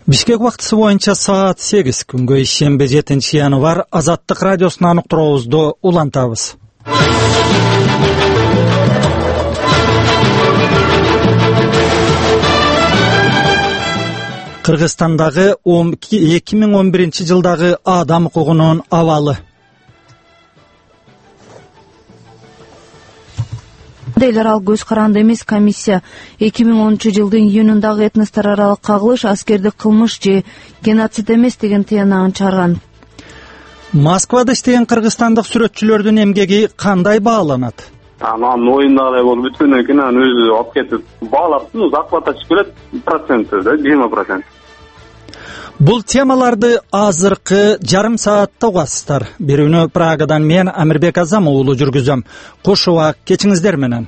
Бишкек убактысы боюнча саат 8 күнгө ишембе 7-январ Азаттык радиосунан уктуруубузду улантабыз. Кыргызстандагы 2011-жылдагы адам укугунун абалы. Эл аралык көз каранды эмес комиссия 2010-жылдын июнундагы этностор аралык кагылыш аскердик кылмыш же геноцид эмес деген тыянагын чыгарган. Москвада иштеген кыргызстандык сүрөтчүлөрдүн эмгеги кандай бааланат? Анан оюндагыдай болуп бүткөндөн кийин анан өзү алып кетип баалаптын, зарплата чыгып келет, проценти да 20%. Бул темаларды азыркы жарым саатта угасыздар. Бирүүнү Прагадан мен Амирбек Азам уулу жүргүзөм. Кош убак кечиңиздер менен.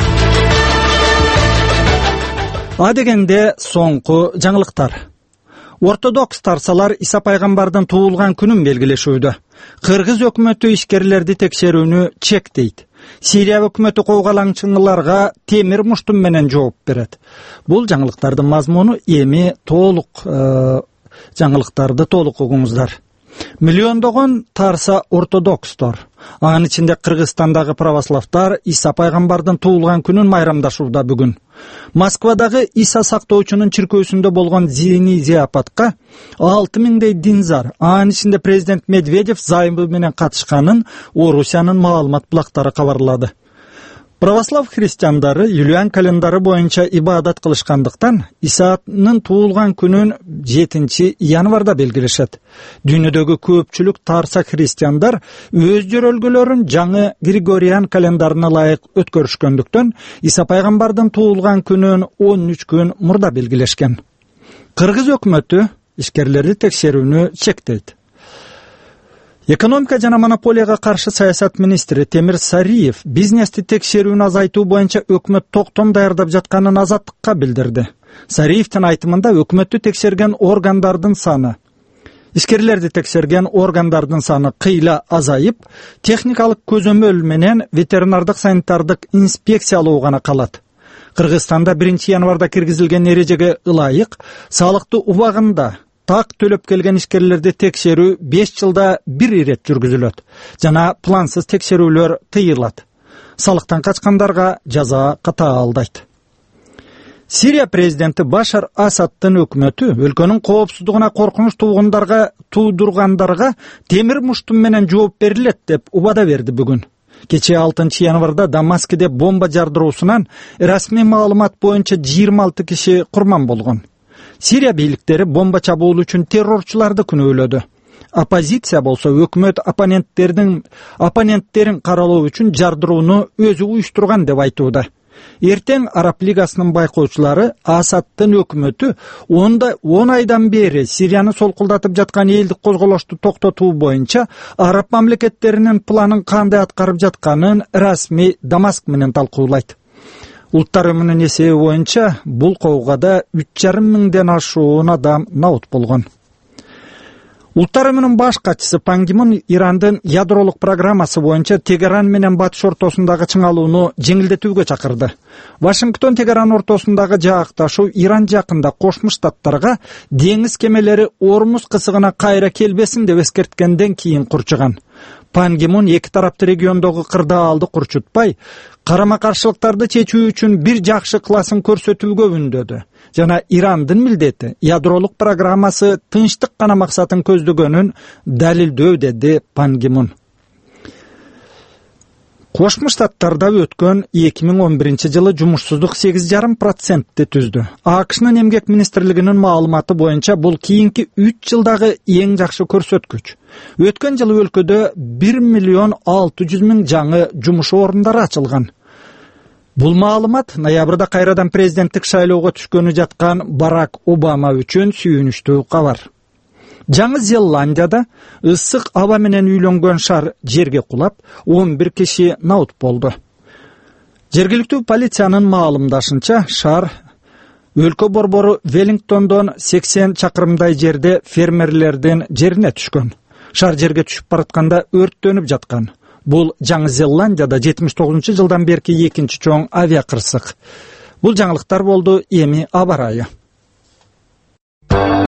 Адегенде соңку жаңылыктар. Ортодокс тарсалар Иса пайгамбардын туулган күнүн белгилешүүдө. Кыргыз өкмөтү ишкерлерди текшерүүнү чектейт. Сирия өкмөтү куугалаңчыларга темир муштум менен жооп берет. Бул жаңылыктардын мазмуну эми толук жаңылыктарды толук угуңуздар. Миллиондогон тарса ортодокстор, анын ичинде Кыргызстандагы православтар Иса пайгамбардын туулган күнүн майрамдашууда бүгүн. Москвадагы Иса сактоочунун чиркөөсүндө болгон зийни зияпатка 6000дей динзар, анын ичинде президент Медведев займы менен катышканын Орусиянын маалымат булактары кабарлады. Православ христиандары Юлиан календары боюнча ибадат кылышкандыктан Исанын туулган күнүн 7-январда белгилешет. Дүйнөдөгү көпчүлүк тарса христиандар өз жөрөлгөлөрүн жаңы Григориан календарына ылайык өткөрүшкөндүктөн Иса пайгамбардын туулган күнүн 13 күн мурда белгилешкен. Кыргыз өкмөтү ишкерлерди текшерүүнү чектейт. Экономика жана монополияга каршы саясат министри Темир Сариев бизнести текшерүүнү азайтуу боюнча өкмөт токтом даярдап жатканын Азаттыкка билдирди. Сариевдин айтымында өкмөттү текшерген органдардын саны, ишкерлерди текшерген органдардын саны кыйла азайып, техникалык көзөмөл менен ветеринардык санитардык инспекциялоо гана калат. Кыргызстанда 1-январда киргизилген эрежеге ылайык салыкты убагында так төлөп келген ишкерлерди текшерүү 5 жылда бир ирет жүргүзүлөт жана плансыз текшерүүлөр тыйылат. Салыктан качкандарга жаза катаалдайт. Сирия президенти Башар Асаддын өкмөтү өлкөнүн коопсуздугуна коркунуч туудургандарга темир муштум менен жооп берилет деп убада берди бүгүн. Кечээ 6-январда Дамаскиде бомба жардыруусунан расмий маалымат боюнча 26 киши курман болгон. Сирия бийликтери бомба чабуул үчүн террорчуларды күнөөлөдү. Оппозиция болсо өкмөт оппоненттерин каралоо үчүн жардырууну өзү уюштурган деп айтууда. Эртең Араб лигасынын байкоочулары Асаддын өкмөтү 10 айдан бери Сирияны солкулдатып жаткан элдик козголошту токтотуу боюнча араб мамлекеттеринин планын кандай аткарып жатканын расмий Дамаск менен талкуулайт. Улуттар өмүнүн эсеби боюнча бул коогада 3,5 миңден ашуун адам набут болгон. Улуттар өмүнүн баш катчысы Пан Ги Мун Ирандын ядролук программасы боюнча Тегеран менен Батыш ортосундагы чыңалууну жеңилдетүүгө чакырды. Вашингтон Тегеран ортосундагы жаакташуу Иран жакында Кошмо Штаттарга деңиз кемелери Ормуз кысыгына кайра келбесин деп эскерткенден кийин курчуган. Пан Ги Мун эки тарапты региондогу кырдаалды курчутпай, карама-каршылыктарды чечүү үчүн бир жакшы классын көрсөтүүгө үндөдү. Жана Ирандын милдети ядролук программасы тынчтык гана максатын көздөгөнүн далилдөө деди Пан Ги Мун. Кошмо Штаттарда өткөн 2011 жылы жумушсуздук 8,5% түздү. АКШнын эмгек министрлигинин маалыматы боюнча бул кийинки 3 жылдагы эң жакшы көрсөткүч. Өткөн жылы өлкөдө 1,6 миллион жаңы жумуш орундары ачылган. Бул маалымат ноябрда кайрадан президенттик шайлоого түшкөнү жаткан Барак Обама үчүн сүйүнүчтүү кабар. Жаңы Зеландияда ысык аба менен үйлөнгөн шар жерге кулап, 11 киши набут болду. Жергиликтүү полициянын маалымдашынча, шар өлкө борбору Веллингтондон 80 чакырымдай жерде фермерлердин жерине түшкөн. Шар жерге түшүп баратканда өрттөнүп жаткан. Бул Жаңы Зеландияда 79-жылдан берки экинчи чоң авиакырсык. Бул жаңылыктар болду, эми аба ырайы.